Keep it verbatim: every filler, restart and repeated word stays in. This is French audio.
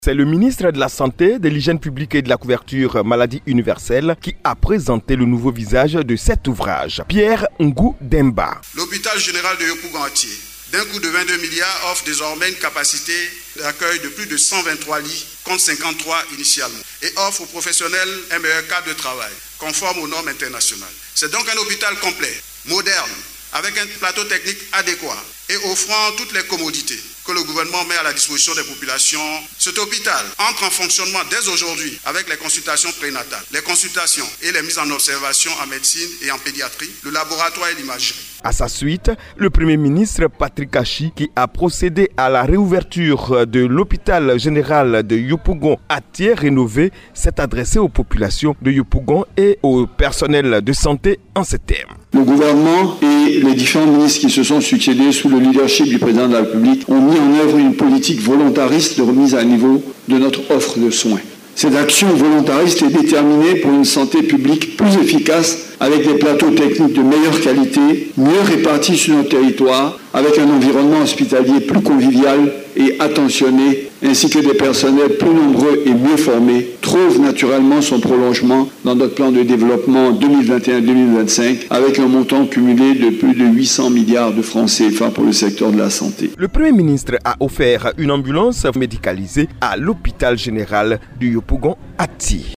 C'est le ministre de la Santé, de l'Hygiène publique et de la couverture maladie universelle qui a présenté le nouveau visage de cet ouvrage. Pierre Ngou Demba. L'hôpital général de Yopougon-Atié, d'un coût de vingt-deux milliards, offre désormais une capacité d'accueil de plus de cent vingt-trois lits, contre cinquante-trois initialement, et offre aux professionnels un meilleur cadre de travail, conforme aux normes internationales. C'est donc un hôpital complet, moderne, avec un plateau technique adéquat et offrant toutes les commodités que le gouvernement met à la disposition des populations. Cet hôpital entre en fonctionnement dès aujourd'hui avec les consultations prénatales, les consultations et les mises en observation en médecine et en pédiatrie, le laboratoire et l'imagerie. À sa suite, le Premier ministre Patrick Achi, qui a procédé à la réouverture de l'hôpital général de Yopougon-Atié rénové, s'est adressé aux populations de Yopougon et au personnel de santé en ces termes. Le gouvernement et les différents ministres qui se sont succédés sous le leadership du président de la République ont mis en œuvre une politique volontariste de remise à niveau de notre offre de soins. Cette action volontariste est déterminée pour une santé publique plus efficace, avec des plateaux techniques de meilleure qualité, mieux répartis sur notre territoire, avec un environnement hospitalier plus convivial et attentionné, ainsi que des personnels plus nombreux et mieux formés, trouve naturellement son prolongement dans notre plan de développement deux mille vingt et un deux mille vingt-cinq, avec un montant cumulé de plus de huit cents milliards de francs C F A pour le secteur de la santé. Le Premier ministre a offert une ambulance médicalisée à l'hôpital général de Yopougon-Atié.